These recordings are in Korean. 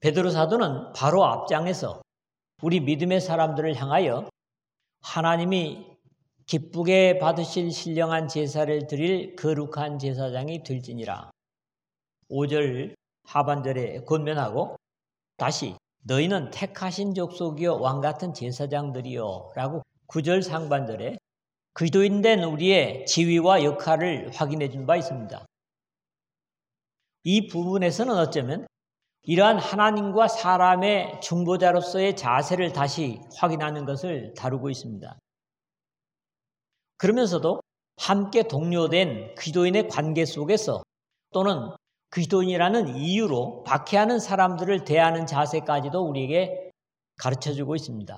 베드로 사도는 바로 앞장에서 우리 믿음의 사람들을 향하여 하나님이 기쁘게 받으실 신령한 제사를 드릴 거룩한 제사장이 될지니라 5절 하반절에 권면하고 다시 너희는 택하신 족속이요 왕같은 제사장들이요 라고 9절 상반절에 그리스도인 우리의 지위와 역할을 확인해 준 바 있습니다. 이 부분에서는 어쩌면 이러한 하나님과 사람의 중보자로서의 자세를 다시 확인하는 것을 다루고 있습니다. 그러면서도 함께 동료된 그리스도인의 관계 속에서 또는 그리스도인이라는 이유로 박해하는 사람들을 대하는 자세까지도 우리에게 가르쳐주고 있습니다.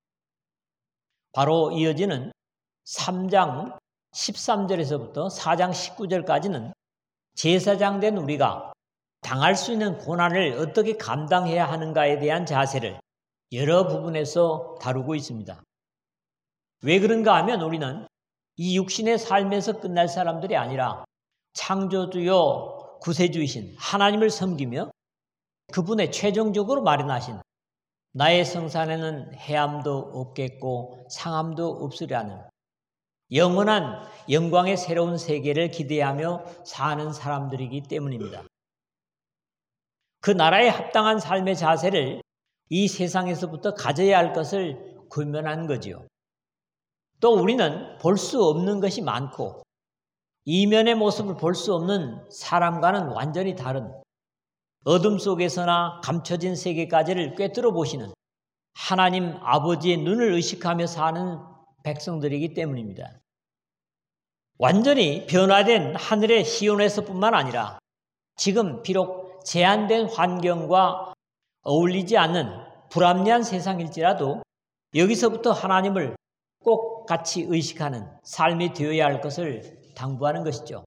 바로 이어지는 3장 13절에서부터 4장 19절까지는 제사장 된 우리가 당할 수 있는 고난을 어떻게 감당해야 하는가에 대한 자세를 여러 부분에서 다루고 있습니다. 왜 그런가 하면 우리는 이 육신의 삶에서 끝날 사람들이 아니라 창조주요 구세주이신 하나님을 섬기며 그분의 최종적으로 마련하신 나의 성산에는 해함도 없겠고 상함도 없으리라는 영원한 영광의 새로운 세계를 기대하며 사는 사람들이기 때문입니다. 그 나라에 합당한 삶의 자세를 이 세상에서부터 가져야 할 것을 권면한 거지요. 또 우리는 볼 수 없는 것이 많고 이면의 모습을 볼 수 없는 사람과는 완전히 다른 어둠 속에서나 감춰진 세계까지를 꿰뚫어 보시는 하나님 아버지의 눈을 의식하며 사는 백성들이기 때문입니다. 완전히 변화된 하늘의 시온에서뿐만 아니라 지금 비록 제한된 환경과 어울리지 않는 불합리한 세상일지라도 여기서부터 하나님을 꼭 같이 의식하는 삶이 되어야 할 것을 당부하는 것이죠.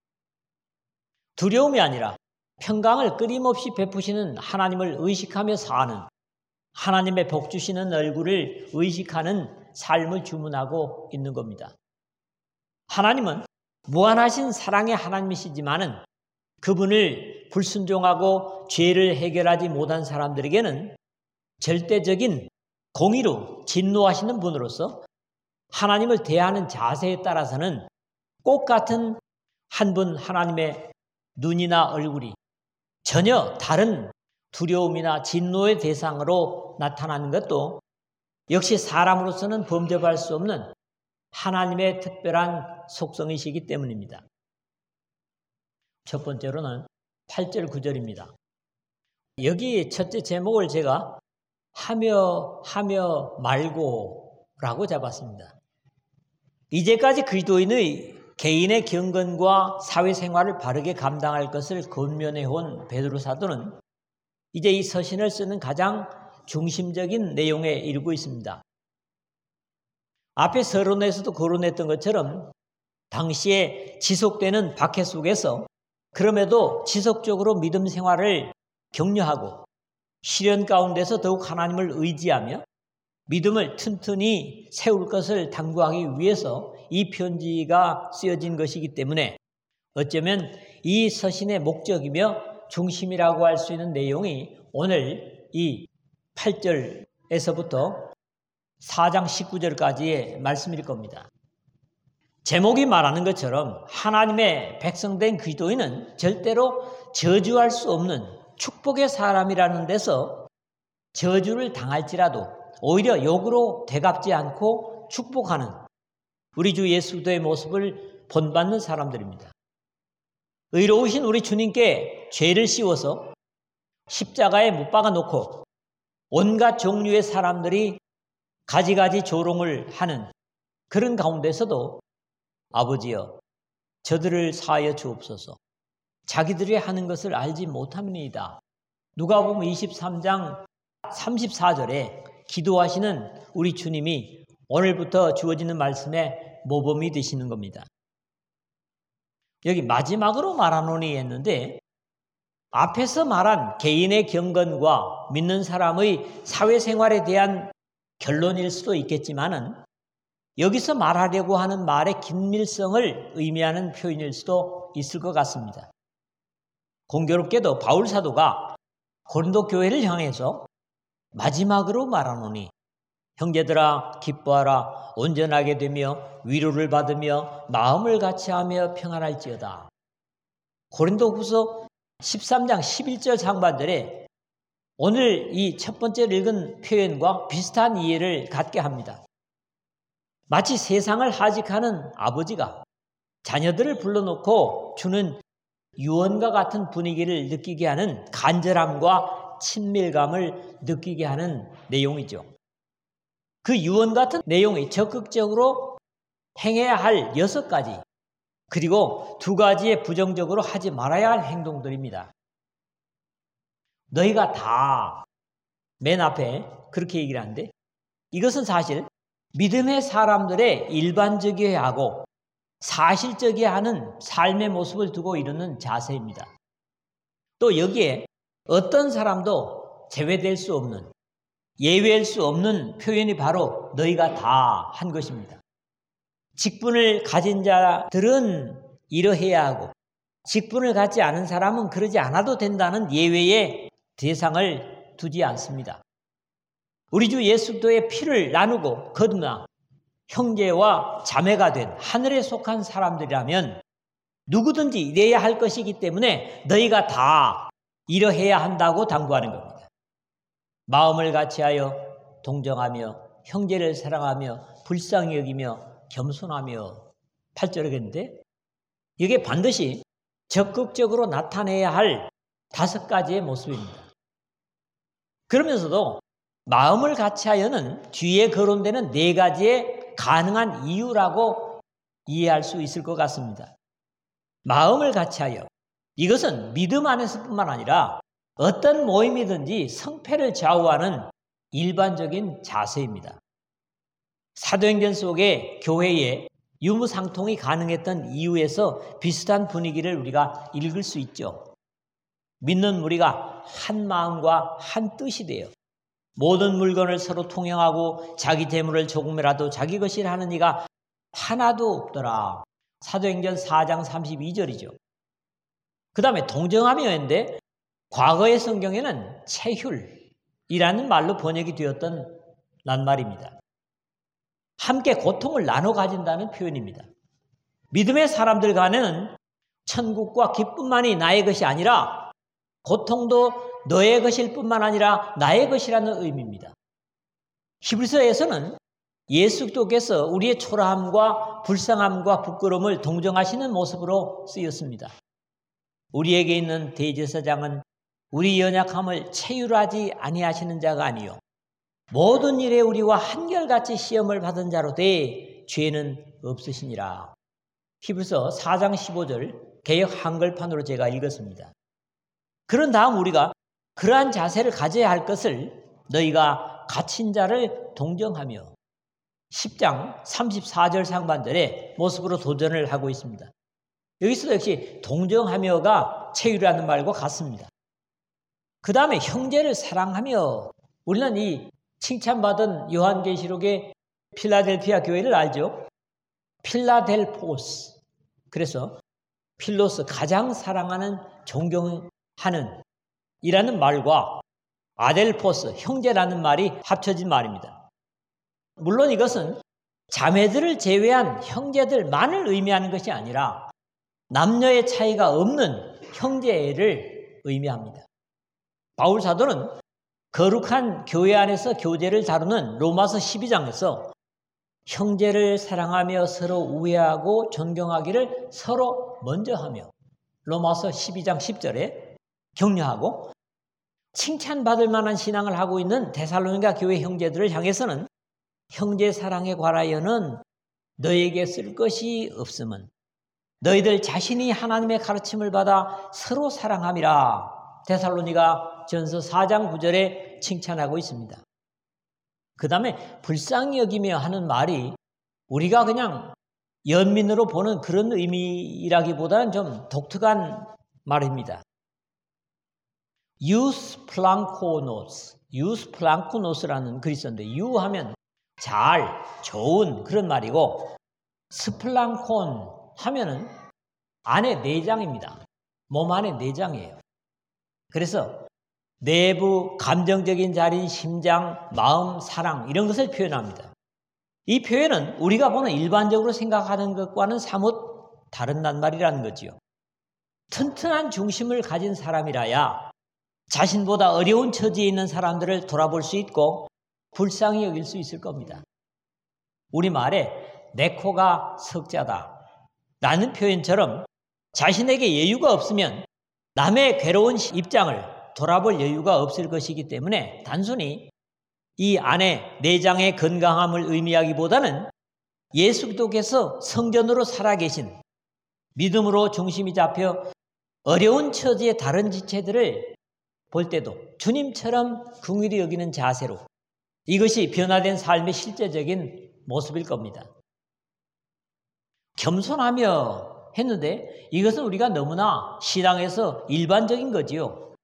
두려움이 아니라 평강을 끊임없이 베푸시는 하나님을 의식하며 사는 하나님의 복 주시는 얼굴을 의식하는 삶을 주문하고 있는 겁니다. 하나님은 무한하신 사랑의 하나님이시지만은 그분을 불순종하고 죄를 해결하지 못한 사람들에게는 절대적인 공의로 진노하시는 분으로서 하나님을 대하는 자세에 따라서는 꼭 같은 한 분 하나님의 눈이나 얼굴이 전혀 다른 두려움이나 진노의 대상으로 나타나는 것도 역시 사람으로서는 범접할 수 없는 하나님의 특별한 속성이시기 때문입니다. 첫 번째로는 8절 9절입니다. 여기 첫째 제목을 제가 하며 말고 라고 잡았습니다. 이제까지 그리스도인의 개인의 경건과 사회생활을 바르게 감당할 것을 권면해온 베드로 사도는 이제 이 서신을 쓰는 가장 중심적인 내용에 이르고 있습니다. 앞에 서론에서도 거론했던 것처럼 당시에 지속되는 박해 속에서 그럼에도 지속적으로 믿음 생활을 격려하고 시련 가운데서 더욱 하나님을 의지하며 믿음을 튼튼히 세울 것을 당부하기 위해서 이 편지가 쓰여진 것이기 때문에 어쩌면 이 서신의 목적이며 중심이라고 할 수 있는 내용이 오늘 이 8절에서부터 4장 19절까지의 말씀일 겁니다. 제목이 말하는 것처럼 하나님의 백성된 그리스도인은 절대로 저주할 수 없는 축복의 사람이라는 데서 저주를 당할지라도 오히려 욕으로 되갚지 않고 축복하는 우리 주 예수 그리스도의 모습을 본받는 사람들입니다. 의로우신 우리 주님께 죄를 씌워서 십자가에 못 박아 놓고 온갖 종류의 사람들이 가지가지 조롱을 하는 그런 가운데서도 아버지여 저들을 사하여 주옵소서 자기들이 하는 것을 알지 못함이니이다. 누가복음 23장 34절에 기도하시는 우리 주님이 오늘부터 주어지는 말씀의 모범이 되시는 겁니다. 여기 마지막으로 말하노니 했는데 앞에서 말한 개인의 경건과 믿는 사람의 사회생활에 대한 결론일 수도 있겠지만은 여기서 말하려고 하는 말의 긴밀성을 의미하는 표현일 수도 있을 것 같습니다. 공교롭게도 바울 사도가 고린도 교회를 향해서 마지막으로 말하노니 형제들아 기뻐하라 온전하게 되며 위로를 받으며 마음을 같이하며 평안할지어다. 고린도후서 13장 11절 상반절에 오늘 이 첫 번째 읽은 표현과 비슷한 이해를 갖게 합니다. 마치 세상을 하직하는 아버지가 자녀들을 불러놓고 주는 유언과 같은 분위기를 느끼게 하는 간절함과 친밀감을 느끼게 하는 내용이죠. 그 유언 같은 내용이 적극적으로 행해야 할 6가지, 그리고 2가지의 부정적으로 하지 말아야 할 행동들입니다. 너희가 다 맨 앞에 그렇게 얘기를 하는데 이것은 사실 믿음의 사람들의 일반적이어야 하고 사실적이어야 하는 삶의 모습을 두고 이루는 자세입니다. 또 여기에 어떤 사람도 제외될 수 없는, 예외할 수 없는 표현이 바로 너희가 다 한 것입니다. 직분을 가진 자들은 이러해야 하고 직분을 갖지 않은 사람은 그러지 않아도 된다는 예외의 대상을 두지 않습니다. 우리 주 예수 그리스도의 피를 나누고 거듭나 형제와 자매가 된 하늘에 속한 사람들이라면 누구든지 이래야 할 것이기 때문에 너희가 다 이러해야 한다고 당부하는 겁니다. 마음을 같이하여 동정하며 형제를 사랑하며 불쌍히 여기며 겸손하며 8절에 했는데 이게 반드시 적극적으로 나타내야 할 5가지의 모습입니다. 그러면서도 마음을 같이하여는 뒤에 거론되는 4가지의 가능한 이유라고 이해할 수 있을 것 같습니다. 마음을 같이하여, 이것은 믿음 안에서뿐만 아니라 어떤 모임이든지 성패를 좌우하는 일반적인 자세입니다. 사도행전 속에 교회에 유무상통이 가능했던 이유에서 비슷한 분위기를 우리가 읽을 수 있죠. 믿는 무리가 한 마음과 한 뜻이 되어 모든 물건을 서로 통용하고 자기 재물을 조금이라도 자기 것이라 하는 이가 하나도 없더라. 사도행전 4장 32절이죠. 그 다음에 동정하며인데 과거의 성경에는 체휼이라는 말로 번역이 되었던 낱말입니다. 함께 고통을 나눠 가진다는 표현입니다. 믿음의 사람들 간에는 천국과 기쁨만이 나의 것이 아니라 고통도 너의 것일 뿐만 아니라 나의 것이라는 의미입니다. 히브리서에서는 예수 그리스도께서 우리의 초라함과 불쌍함과 부끄러움을 동정하시는 모습으로 쓰였습니다. 우리에게 있는 대제사장은 우리 연약함을 체휼하지 아니하시는 자가 아니요 모든 일에 우리와 한결같이 시험을 받은 자로 돼 죄는 없으시니라. 히브리서 4장 15절 개역 한글판으로 제가 읽었습니다. 그런 다음 우리가 그러한 자세를 가져야 할 것을 너희가 갇힌 자를 동정하며 10장 34절 상반절의 모습으로 도전을 하고 있습니다. 여기서도 역시 동정하며가 체휼하는 말과 같습니다. 그 다음에 형제를 사랑하며, 우리는 이 칭찬받은 요한계시록의 필라델피아 교회를 알죠? 필라델포스. 그래서 필로스, 가장 사랑하는, 존경하는 이라는 말과 아델포스, 형제라는 말이 합쳐진 말입니다. 물론 이것은 자매들을 제외한 형제들만을 의미하는 것이 아니라 남녀의 차이가 없는 형제를 의미합니다. 바울 사도는 거룩한 교회 안에서 교제를 다루는 로마서 12장에서 형제를 사랑하며 서로 우애하고 존경하기를 서로 먼저 하며 로마서 12장 10절에 격려하고, 칭찬받을 만한 신앙을 하고 있는 데살로니가 교회 형제들을 향해서는 형제 사랑에 관하여는 너에게 쓸 것이 없음은 너희들 자신이 하나님의 가르침을 받아 서로 사랑함이라. 데살로니가 전서 4장 9절에 칭찬하고 있습니다. 그 다음에 불쌍히 여기며 하는 말이 우리가 그냥 연민으로 보는 그런 의미라기보다는 좀 독특한 말입니다. 유스플랑코노스라는 글이 있었는데, 유하면 잘, 좋은 그런 말이고, 스플랑콘 하면은 안에 내장입니다. 몸 안에 내장이에요. 그래서 내부 감정적인 자리인 심장, 마음, 사랑 이런 것을 표현합니다. 이 표현은 우리가 보는 일반적으로 생각하는 것과는 사뭇 다른 낱말이라는 거지요. 튼튼한 중심을 가진 사람이라야 자신보다 어려운 처지에 있는 사람들을 돌아볼 수 있고 불쌍히 여길 수 있을 겁니다. 우리말에 내 코가 석자다 라는 표현처럼 자신에게 여유가 없으면 남의 괴로운 입장을 돌아볼 여유가 없을 것이기 때문에 단순히 이 안에 내장의 건강함을 의미하기보다는 예수 그리스도께서 성전으로 살아계신 믿음으로 중심이 잡혀 어려운 처지의 다른 지체들을 볼 때도 주님처럼 긍휼히 여기는 자세로 이것이 변화된 삶의 실제적인 모습일 겁니다. 겸손하며 했는데 이것은 우리가 너무나 신앙에서 일반적인 거지요.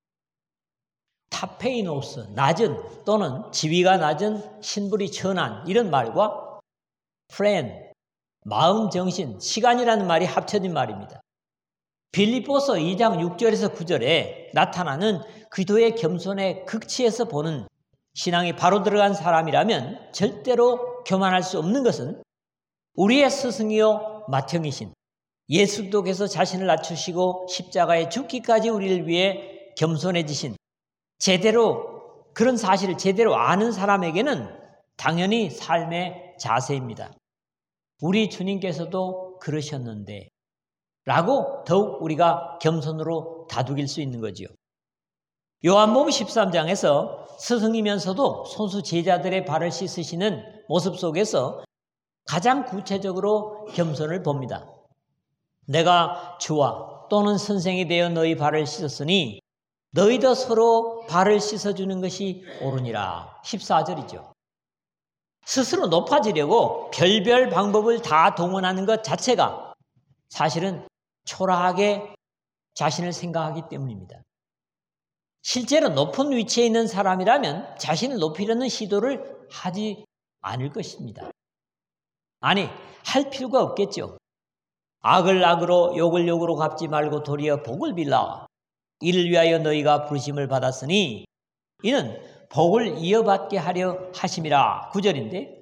타페이노스, 낮은 또는 지위가 낮은 신분이 천한 이런 말과 프렌, 마음, 정신, 시간이라는 말이 합쳐진 말입니다. 빌립보서 2장 6절에서 9절에 나타나는 기도의 겸손의 극치에서 보는 신앙이 바로 들어간 사람이라면 절대로 교만할 수 없는 것은 우리의 스승이요 맏형이신 예수 그리스도께서 자신을 낮추시고 십자가에 죽기까지 우리를 위해 겸손해지신 제대로 그런 사실을 제대로 아는 사람에게는 당연히 삶의 자세입니다. 우리 주님께서도 그러셨는데 라고 더욱 우리가 겸손으로 다독일 수 있는 거지요. 요한복음 13장에서 스승이면서도 손수 제자들의 발을 씻으시는 모습 속에서 가장 구체적으로 겸손을 봅니다. 내가 주와 또는 선생이 되어 너희 발을 씻었으니 너희도 서로 발을 씻어주는 것이 옳으니라. 14절이죠. 스스로 높아지려고 별별 방법을 다 동원하는 것 자체가 사실은 초라하게 자신을 생각하기 때문입니다. 실제로 높은 위치에 있는 사람이라면 자신을 높이려는 시도를 하지 않을 것입니다. 아니, 할 필요가 없겠죠. 악을 악으로 욕을 욕으로 갚지 말고 도리어 복을 빌라. 이를 위하여 너희가 부르심을 받았으니 이는 복을 이어받게 하려 하심이라. 9절인데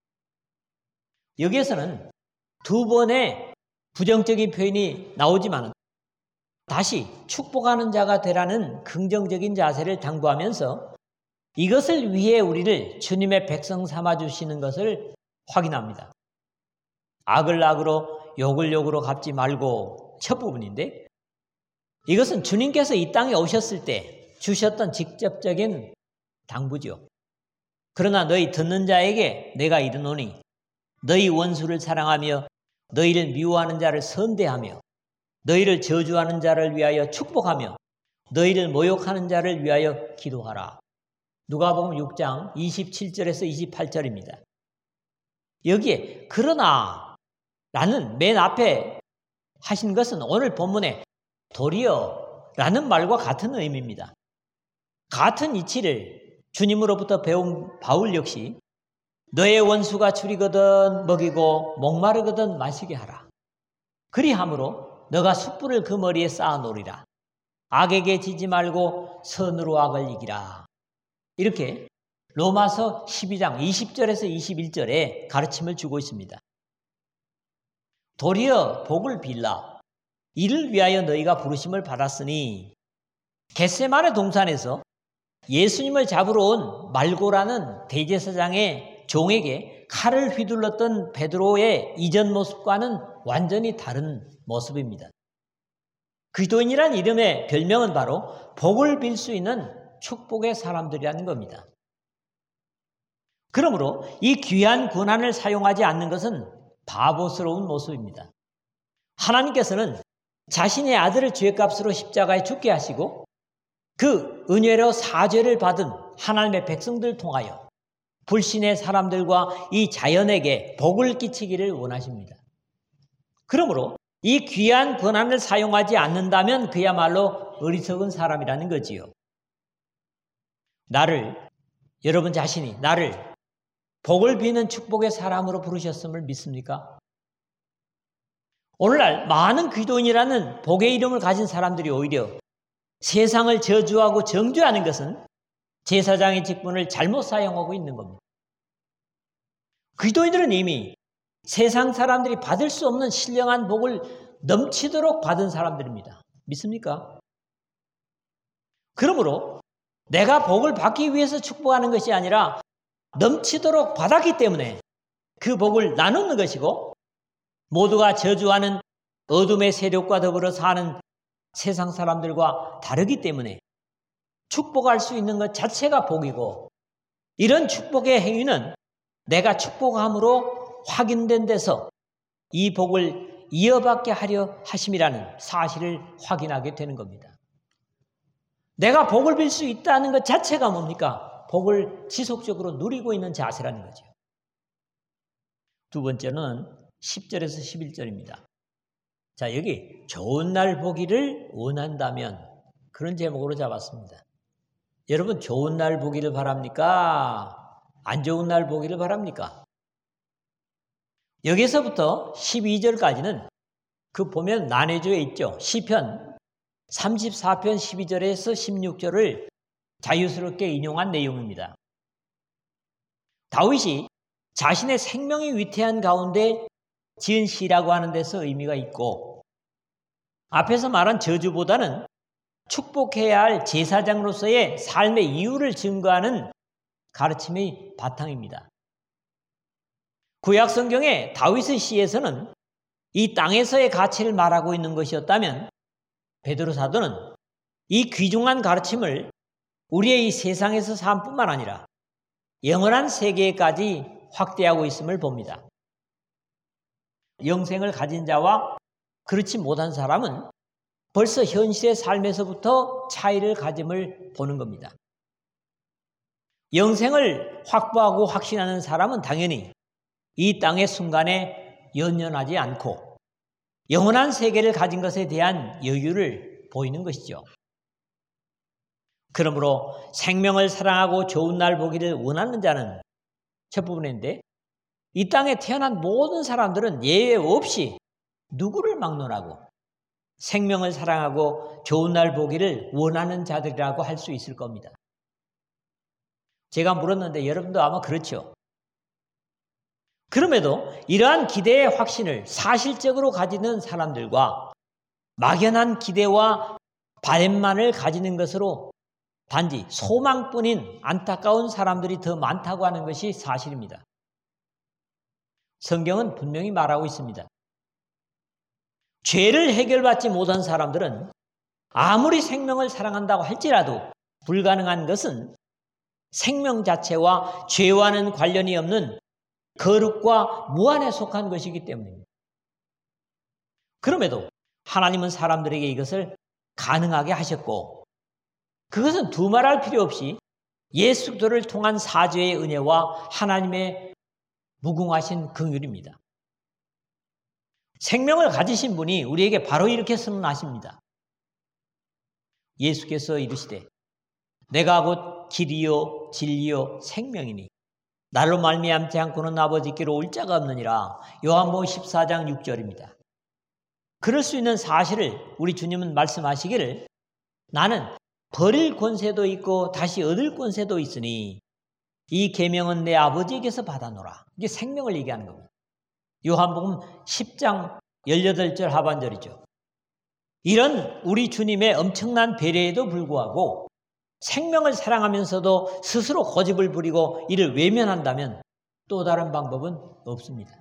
여기에서는 두 번의 부정적인 표현이 나오지만 다시 축복하는 자가 되라는 긍정적인 자세를 당부하면서 이것을 위해 우리를 주님의 백성 삼아주시는 것을 확인합니다. 악을 악으로 욕을 욕으로 갚지 말고 첫 부분인데 이것은 주님께서 이 땅에 오셨을 때 주셨던 직접적인 당부죠. 그러나 너희 듣는 자에게 내가 이르노니 너희 원수를 사랑하며 너희를 미워하는 자를 선대하며 너희를 저주하는 자를 위하여 축복하며 너희를 모욕하는 자를 위하여 기도하라. 누가복음 6장 27절에서 28절입니다. 여기에 그러나 라는 맨 앞에 하신 것은 오늘 본문에 도리어 라는 말과 같은 의미입니다. 같은 이치를 주님으로부터 배운 바울 역시 너의 원수가 줄이거든 먹이고 목마르거든 마시게 하라. 그리함으로 너가 숯불을 그 머리에 쌓아놓으리라. 악에게 지지 말고 선으로 악을 이기라. 이렇게 로마서 12장 20절에서 21절에 가르침을 주고 있습니다. 도리어 복을 빌라. 이를 위하여 너희가 부르심을 받았으니 겟세마네 동산에서 예수님을 잡으러 온 말고라는 대제사장의 종에게 칼을 휘둘렀던 베드로의 이전 모습과는 완전히 다른 모습입니다. 기도인이란 이름의 별명은 바로 복을 빌 수 있는 축복의 사람들이라는 겁니다. 그러므로 이 귀한 권한을 사용하지 않는 것은 바보스러운 모습입니다. 하나님께서는 자신의 아들을 죄값으로 십자가에 죽게 하시고 그 은혜로 사죄를 받은 하나님의 백성들을 통하여 불신의 사람들과 이 자연에게 복을 끼치기를 원하십니다. 그러므로 이 귀한 권한을 사용하지 않는다면 그야말로 어리석은 사람이라는 거지요. 여러분 자신이 나를 복을 비는 축복의 사람으로 부르셨음을 믿습니까? 오늘날 많은 기도인이라는 복의 이름을 가진 사람들이 오히려 세상을 저주하고 정죄하는 것은 제사장의 직분을 잘못 사용하고 있는 겁니다. 기도인들은 이미 세상 사람들이 받을 수 없는 신령한 복을 넘치도록 받은 사람들입니다. 믿습니까? 그러므로 내가 복을 받기 위해서 축복하는 것이 아니라 넘치도록 받았기 때문에 그 복을 나누는 것이고, 모두가 저주하는 어둠의 세력과 더불어 사는 세상 사람들과 다르기 때문에 축복할 수 있는 것 자체가 복이고, 이런 축복의 행위는 내가 축복함으로 확인된 데서 이 복을 이어받게 하려 하심이라는 사실을 확인하게 되는 겁니다. 내가 복을 빌 수 있다는 것 자체가 뭡니까? 복을 지속적으로 누리고 있는 자세라는 거죠. 두 번째는 10절에서 11절입니다. 자, 여기 좋은 날 보기를 원한다면, 그런 제목으로 잡았습니다. 여러분, 좋은 날 보기를 바랍니까? 안 좋은 날 보기를 바랍니까? 여기서부터 12절까지는 그 보면 나뉘어져 있죠. 시편 34편 12절에서 16절을 자유스럽게 인용한 내용입니다. 다윗이 자신의 생명이 위태한 가운데 지은 시라고 하는 데서 의미가 있고, 앞에서 말한 저주보다는 축복해야 할 제사장으로서의 삶의 이유를 증거하는 가르침의 바탕입니다. 구약 성경의 다윗의 시에서는 이 땅에서의 가치를 말하고 있는 것이었다면, 베드로 사도는 이 귀중한 가르침을 우리의 이 세상에서 삶뿐만 아니라 영원한 세계까지 확대하고 있음을 봅니다. 영생을 가진 자와 그렇지 못한 사람은 벌써 현실의 삶에서부터 차이를 가짐을 보는 겁니다. 영생을 확보하고 확신하는 사람은 당연히 이 땅의 순간에 연연하지 않고 영원한 세계를 가진 것에 대한 여유를 보이는 것이죠. 그러므로 생명을 사랑하고 좋은 날 보기를 원하는 자는 첫 부분인데, 이 땅에 태어난 모든 사람들은 예외 없이 누구를 막론하고 생명을 사랑하고 좋은 날 보기를 원하는 자들이라고 할 수 있을 겁니다. 제가 물었는데 여러분도 아마 그렇죠. 그럼에도 이러한 기대의 확신을 사실적으로 가지는 사람들과 막연한 기대와 바램만을 가지는 것으로 단지 소망뿐인 안타까운 사람들이 더 많다고 하는 것이 사실입니다. 성경은 분명히 말하고 있습니다. 죄를 해결받지 못한 사람들은 아무리 생명을 사랑한다고 할지라도 불가능한 것은 생명 자체와 죄와는 관련이 없는 거룩과 무한에 속한 것이기 때문입니다. 그럼에도 하나님은 사람들에게 이것을 가능하게 하셨고, 그것은 두말할 필요 없이 예수 그리스도를 통한 사죄의 은혜와 하나님의 무궁하신 긍휼입니다. 생명을 가지신 분이 우리에게 바로 이렇게 선언하십니다. 예수께서 이르시되 내가 곧 길이요 진리요 생명이니 날로 말미암지 않고는 아버지께로 올 자가 없느니라. 요한복음 14장 6절입니다. 그럴 수 있는 사실을 우리 주님은 말씀하시기를, 나는 버릴 권세도 있고 다시 얻을 권세도 있으니 이 계명은 내 아버지에게서 받아노라. 이게 생명을 얘기하는 겁니다. 요한복음 10장 18절 하반절이죠. 이런 우리 주님의 엄청난 배려에도 불구하고 생명을 사랑하면서도 스스로 고집을 부리고 이를 외면한다면 또 다른 방법은 없습니다.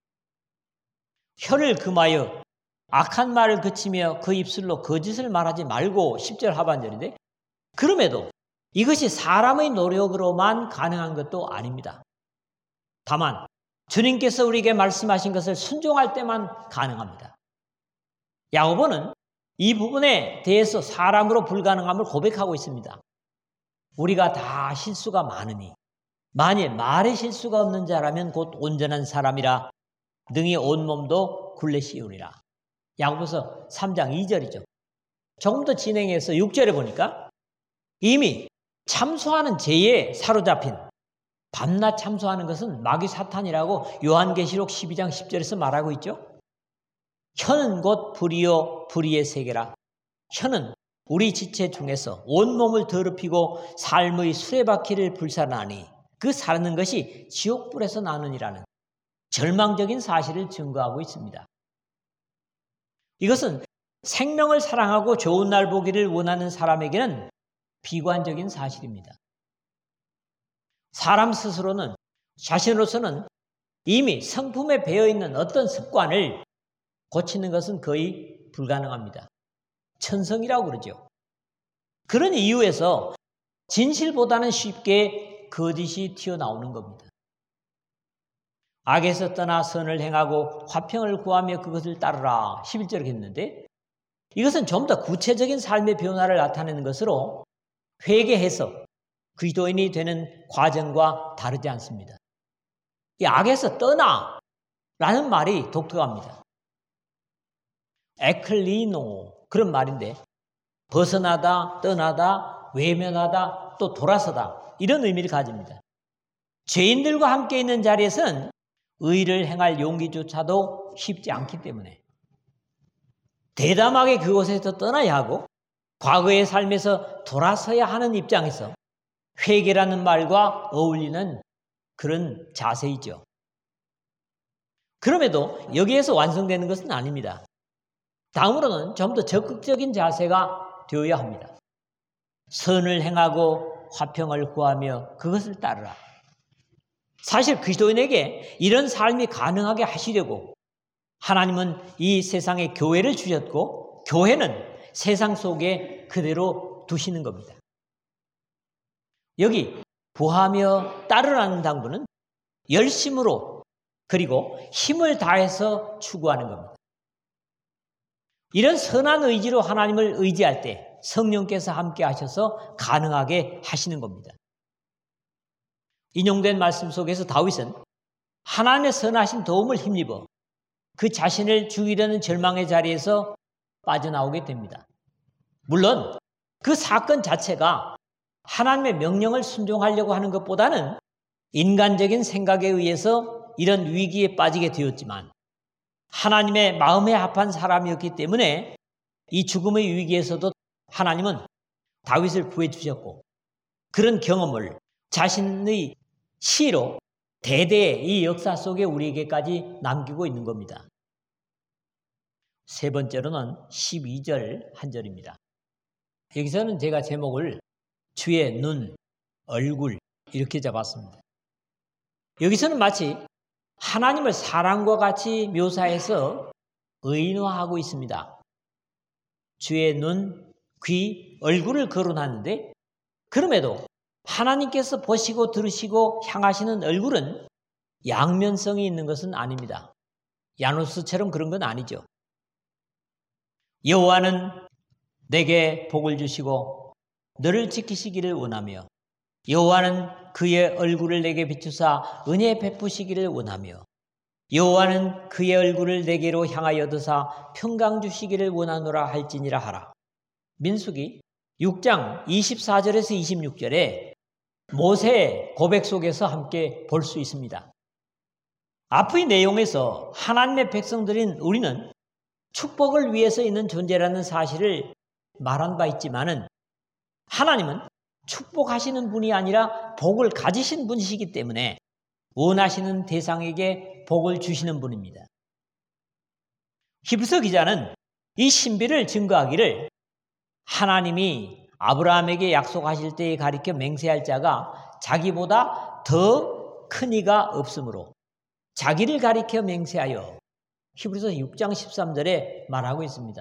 혀를 금하여 악한 말을 그치며 그 입술로 거짓을 말하지 말고 10절 하반절인데, 그럼에도 이것이 사람의 노력으로만 가능한 것도 아닙니다. 다만 주님께서 우리에게 말씀하신 것을 순종할 때만 가능합니다. 야고보는 이 부분에 대해서 사람으로 불가능함을 고백하고 있습니다. 우리가 다 실수가 많으니 만일 말에 실수가 없는 자라면 곧 온전한 사람이라 능히 온몸도 굴레 씌우리라. 야고보서 3장 2절이죠. 조금 더 진행해서 6절에 보니까 이미 참소하는 죄에 사로잡힌, 밤낮 참소하는 것은 마귀 사탄이라고 요한계시록 12장 10절에서 말하고 있죠. 혀는 곧 불이요 불의의 세계라. 혀는 우리 지체 중에서 온몸을 더럽히고 삶의 수레바퀴를 불살하니 그 사는 것이 지옥불에서 나느니라는 절망적인 사실을 증거하고 있습니다. 이것은 생명을 사랑하고 좋은 날 보기를 원하는 사람에게는 비관적인 사실입니다. 사람 스스로는 자신으로서는 이미 성품에 배어있는 어떤 습관을 고치는 것은 거의 불가능합니다. 천성이라고 그러죠. 그런 이유에서 진실보다는 쉽게 거짓이 튀어나오는 겁니다. 악에서 떠나 선을 행하고 화평을 구하며 그것을 따르라 11절에 했는데 이것은 좀 더 구체적인 삶의 변화를 나타내는 것으로 회개해서 그리스도인이 되는 과정과 다르지 않습니다. 이 악에서 떠나 라는 말이 독특합니다. 에클리노 그런 말인데 벗어나다, 떠나다, 외면하다, 또 돌아서다 이런 의미를 가집니다. 죄인들과 함께 있는 자리에서는 의를 행할 용기조차도 쉽지 않기 때문에 대담하게 그곳에서 떠나야 하고 과거의 삶에서 돌아서야 하는 입장에서 회개라는 말과 어울리는 그런 자세이죠. 그럼에도 여기에서 완성되는 것은 아닙니다. 다음으로는 좀 더 적극적인 자세가 되어야 합니다. 선을 행하고 화평을 구하며 그것을 따르라. 사실 그리스도인에게 이런 삶이 가능하게 하시려고 하나님은 이 세상에 교회를 주셨고 교회는 세상 속에 그대로 두시는 겁니다. 여기 구하며 따르라는 당부는 열심으로 그리고 힘을 다해서 추구하는 겁니다. 이런 선한 의지로 하나님을 의지할 때 성령께서 함께 하셔서 가능하게 하시는 겁니다. 인용된 말씀 속에서 다윗은 하나님의 선하신 도움을 힘입어 그 자신을 죽이려는 절망의 자리에서 빠져나오게 됩니다. 물론 그 사건 자체가 하나님의 명령을 순종하려고 하는 것보다는 인간적인 생각에 의해서 이런 위기에 빠지게 되었지만 하나님의 마음에 합한 사람이었기 때문에 이 죽음의 위기에서도 하나님은 다윗을 구해주셨고 그런 경험을 자신의 시로 대대의 이 역사 속에 우리에게까지 남기고 있는 겁니다. 세 번째로는 12절 한 절입니다. 여기서는 제가 제목을 주의 눈, 얼굴 이렇게 잡았습니다. 여기서는 마치 하나님을 사랑과 같이 묘사해서 의인화하고 있습니다. 주의 눈, 귀, 얼굴을 거론하는데 그럼에도 하나님께서 보시고 들으시고 향하시는 얼굴은 양면성이 있는 것은 아닙니다. 야노스처럼 그런 건 아니죠. 여호와는 내게 복을 주시고 너를 지키시기를 원하며 여호와는 그의 얼굴을 내게 비추사 은혜 베푸시기를 원하며 여호와는 그의 얼굴을 내게로 향하여 드사 평강 주시기를 원하노라 할지니라 하라. 민수기 6장 24절에서 26절에 모세의 고백 속에서 함께 볼 수 있습니다. 앞의 내용에서 하나님의 백성들인 우리는 축복을 위해서 있는 존재라는 사실을 말한 바 있지만은 하나님은 축복하시는 분이 아니라 복을 가지신 분이시기 때문에 원하시는 대상에게 복을 주시는 분입니다. 히브리서 기자는 이 신비를 증거하기를 하나님이 아브라함에게 약속하실 때에 가리켜 맹세할 자가 자기보다 더 큰 이가 없으므로 자기를 가리켜 맹세하여 히브리서 6장 13절에 말하고 있습니다.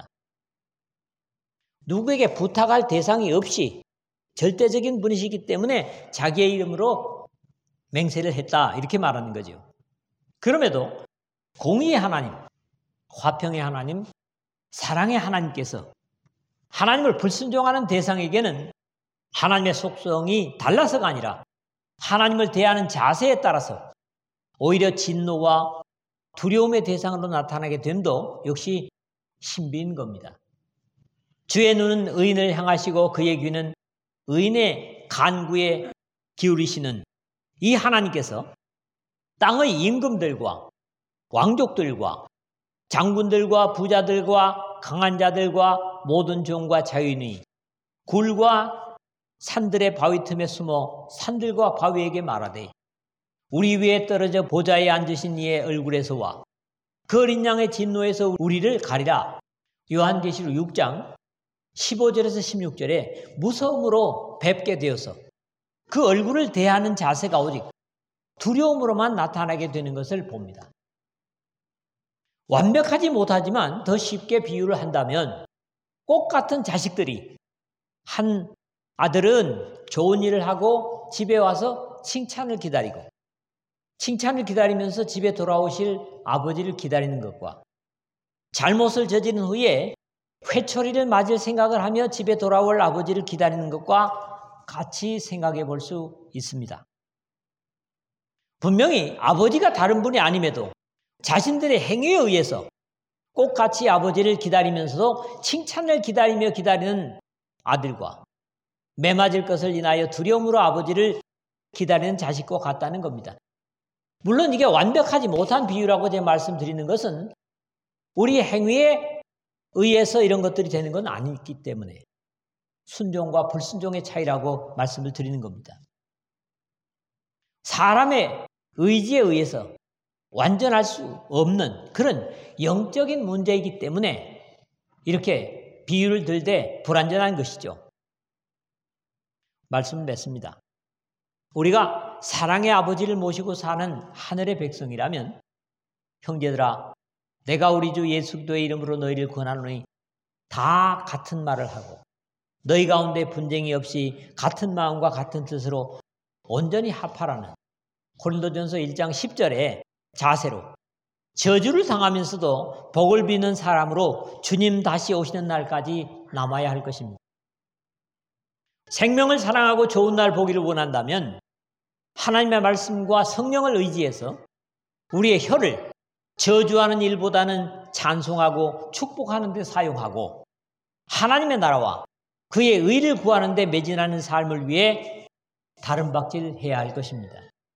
누구에게 부탁할 대상이 없이 절대적인 분이시기 때문에 자기의 이름으로 맹세를 했다 이렇게 말하는 거죠. 그럼에도 공의의 하나님, 화평의 하나님, 사랑의 하나님께서 하나님을 불순종하는 대상에게는 하나님의 속성이 달라서가 아니라 하나님을 대하는 자세에 따라서 오히려 진노와 두려움의 대상으로 나타나게 됨도 역시 신비인 겁니다. 주의 눈은 의인을 향하시고 그의 귀는 의인의 간구에 기울이시는 이 하나님께서 땅의 임금들과 왕족들과 장군들과 부자들과 강한 자들과 모든 종과 자유인이 굴과 산들의 바위 틈에 숨어 산들과 바위에게 말하되 우리 위에 떨어져 보좌에 앉으신 이의 얼굴에서와 그 어린 양의 진노에서 우리를 가리라. 요한계시록 6장 15절에서 16절에 무서움으로 뵙게 되어서 그 얼굴을 대하는 자세가 오직 두려움으로만 나타나게 되는 것을 봅니다. 완벽하지 못하지만 더 쉽게 비유를 한다면 꽃 같은 자식들이 한 아들은 좋은 일을 하고 집에 와서 칭찬을 기다리고 칭찬을 기다리면서 집에 돌아오실 아버지를 기다리는 것과 잘못을 저지른 후에 회초리를 맞을 생각을 하며 집에 돌아올 아버지를 기다리는 것과 같이 생각해 볼 수 있습니다. 분명히 아버지가 다른 분이 아님에도 자신들의 행위에 의해서 꽃같이 아버지를 기다리면서도 칭찬을 기다리며 기다리는 아들과 매맞을 것을 인하여 두려움으로 아버지를 기다리는 자식과 같다는 겁니다. 물론 이게 완벽하지 못한 비유라고 제가 말씀드리는 것은 우리의 행위에 의해서 이런 것들이 되는 건 아니기 때문에 순종과 불순종의 차이라고 말씀을 드리는 겁니다. 사람의 의지에 의해서 완전할 수 없는 그런 영적인 문제이기 때문에 이렇게 비유를 들되 불완전한 것이죠. 말씀을 맺습니다. 우리가 사랑의 아버지를 모시고 사는 하늘의 백성이라면 형제들아 내가 우리 주 예수 그리스도의 이름으로 너희를 권하노니 다 같은 말을 하고 너희 가운데 분쟁이 없이 같은 마음과 같은 뜻으로 온전히 합하라는 고린도전서 1장 10절의 자세로 저주를 당하면서도 복을 비는 사람으로 주님 다시 오시는 날까지 남아야 할 것입니다. 생명을 사랑하고 좋은 날 보기를 원한다면 하나님의 말씀과 성령을 의지해서 우리의 혀를 저주하는 일보다는 찬송하고 축복하는 데 사용하고 하나님의 나라와 그의 의를 구하는 데 매진하는 삶을 위해 다름박질해야 할 것입니다.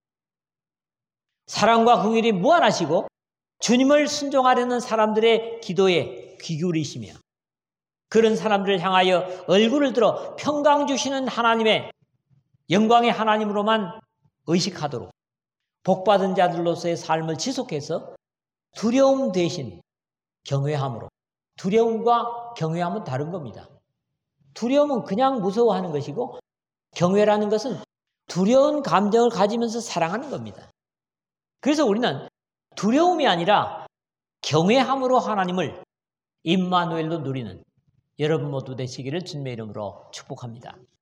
사랑과 긍휼이 무한하시고 주님을 순종하려는 사람들의 기도에 귀 기울이시며 그런 사람들을 향하여 얼굴을 들어 평강 주시는 하나님의 영광의 하나님으로만 의식하도록 복받은 자들로서의 삶을 지속해서 두려움 대신 경외함으로 두려움과 경외함은 다른 겁니다. 두려움은 그냥 무서워하는 것이고 경외라는 것은 두려운 감정을 가지면서 사랑하는 겁니다. 그래서 우리는 두려움이 아니라 경외함으로 하나님을 임마누엘로 누리는 여러분 모두 되시기를 주님의 이름으로 축복합니다.